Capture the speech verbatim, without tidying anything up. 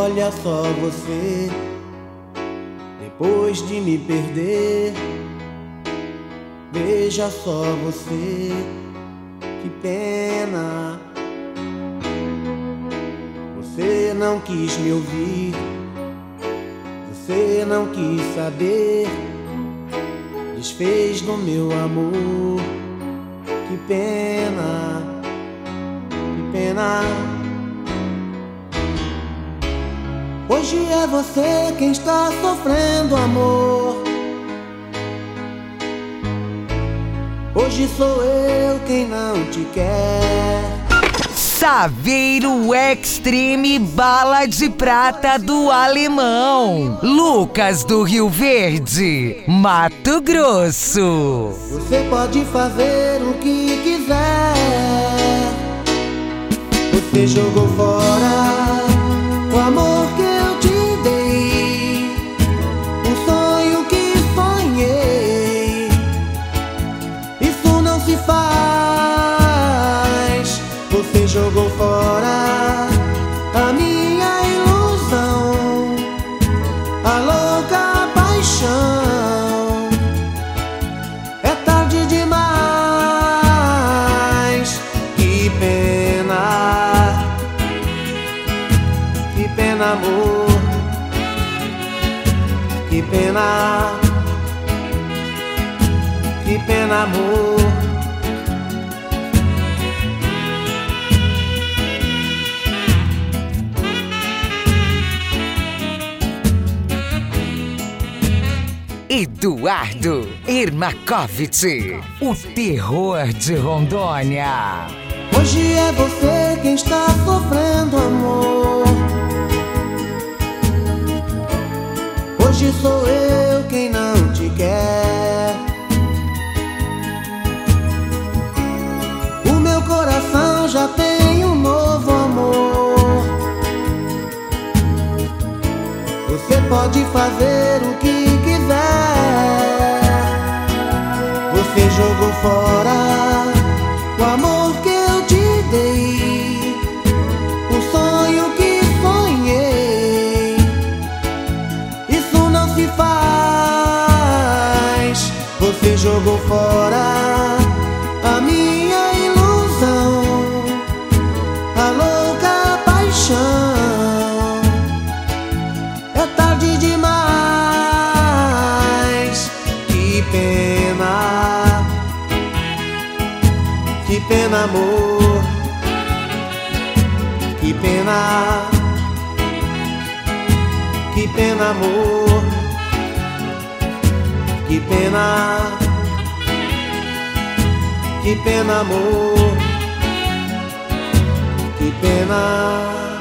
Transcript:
olha só você, depois de me perder. Veja só você, que pena. Você não quis me ouvir, você não quis saber, desfez do meu amor. Que pena, que pena. Hoje é você quem está sofrendo, amor. Hoje sou eu quem não te quer. Saveiro Extreme Bala de Prata do Alemão, Lucas do Rio Verde, Mato Grosso. Você pode fazer o que quiser. Você jogou fora o amor que eu te dei, um sonho que sonhei. Isso não se faz. Você jogou fora a minha ilusão, a louca paixão. É tarde demais. Que pena, que pena, amor. Que pena, que pena, amor. Eduardo Ermakovitch, o terror de Rondônia. Hoje é você quem está sofrendo, amor. Hoje sou eu quem não te quer. O meu coração já tem um novo amor. Você pode fazer o que você jogou fora o amor que eu te dei, um sonho que sonhei. Isso não se faz. Você jogou fora a minha ilusão, a louca paixão. É tarde demais. Que pena, que pena, amor. Que pena, que pena, amor. Que pena, que pena, amor. Que pena.